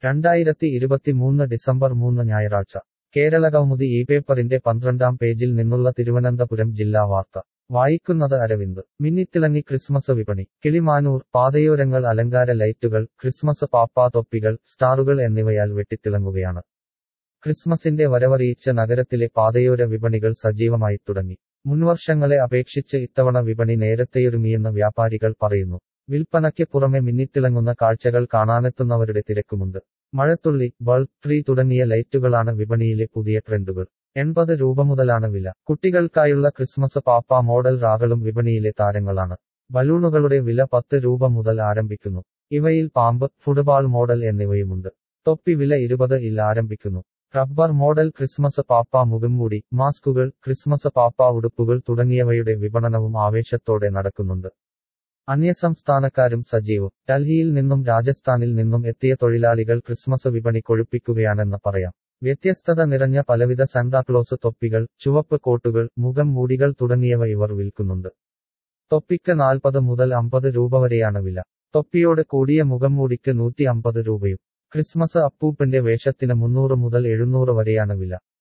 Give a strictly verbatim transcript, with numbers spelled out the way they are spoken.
രണ്ടായിരത്തി ഇരുപത്തിമൂന്ന് ഡിസംബർ മൂന്ന് ഞായറാഴ്ച കേരളകൗമുദി ഈ പേപ്പറിന്റെ പന്ത്രണ്ടാം പേജിൽ നിന്നുള്ള തിരുവനന്തപുരം ജില്ലാ വാർത്ത വായിക്കുന്നത് അരവിന്ദ്. മിന്നിത്തിളങ്ങി ക്രിസ്മസ് വിപണി. കിളിമാനൂർ. പാതയോരങ്ങൾ അലങ്കാര ലൈറ്റുകൾ, ക്രിസ്മസ് പാപ്പാ തൊപ്പികൾ, സ്റ്റാറുകൾ എന്നിവയാൽ വെട്ടിത്തിളങ്ങുകയാണ്. ക്രിസ്മസിന്റെ വരവറിയിച്ച നഗരത്തിലെ പാതയോര വിപണികൾ സജീവമായി തുടങ്ങി. മുൻവർഷങ്ങളെ അപേക്ഷിച്ച് ഇത്തവണ വിപണി നേരത്തെയൊരുങ്ങിയെന്ന് വ്യാപാരികൾ പറയുന്നു. വിൽപ്പനയ്ക്ക് പുറമെ മിന്നിത്തിളങ്ങുന്ന കാഴ്ചകൾ കാണാനെത്തുന്നവരുടെ തിരക്കുമുണ്ട്. മഴത്തുള്ളി, ബൾബ്, ട്രീ തുടങ്ങിയ ലൈറ്റുകളാണ് വിപണിയിലെ പുതിയ ട്രെൻഡുകൾ. എൺപത് രൂപ മുതലാണ് വില. കുട്ടികൾക്കായുള്ള ക്രിസ്മസ് പാപ്പ മോഡൽ റാകളും വിപണിയിലെ താരങ്ങളാണ്. ബലൂണുകളുടെ വില പത്ത് രൂപ മുതൽ ആരംഭിക്കുന്നു. ഇവയിൽ പാമ്പ്, ഫുട്ബാൾ മോഡൽ എന്നിവയുമുണ്ട്. തൊപ്പി വില ഇരുപത് ഇൽ ആരംഭിക്കുന്നു. റബ്ബർ മോഡൽ ക്രിസ്മസ് പാപ്പ മുഖംമൂടി, മാസ്കുകൾ, ക്രിസ്മസ് പാപ്പ ഉടുപ്പുകൾ തുടങ്ങിയവയുടെ വിപണനവും ആവേശത്തോടെ നടക്കുന്നുണ്ട്. അന്യസംസ്ഥാനക്കാരും സജീവം. ഡൽഹിയിൽ നിന്നും രാജസ്ഥാനിൽ നിന്നും എത്തിയ തൊഴിലാളികൾ ക്രിസ്മസ് വിപണി കൊഴുപ്പിക്കുകയാണെന്ന് പറയാം. വ്യത്യസ്തത നിറഞ്ഞ പലവിധ സാന്താക്ലോസ് തൊപ്പികൾ, ചുവപ്പ് കോട്ടുകൾ, മുഖം മൂടികൾ തുടങ്ങിയവ ഇവർ വിൽക്കുന്നുണ്ട്. തൊപ്പിക്ക് നാൽപ്പത് മുതൽ അമ്പത് രൂപ വരെയാണ് വില. തൊപ്പിയോട് കൂടിയ മുഖംമൂടിക്ക് നൂറ്റി അമ്പത് രൂപയും. ക്രിസ്മസ് അപ്പൂപ്പന്റെ വേഷത്തിന് മുന്നൂറ് മുതൽ എഴുന്നൂറ് വരെയാണ് വില.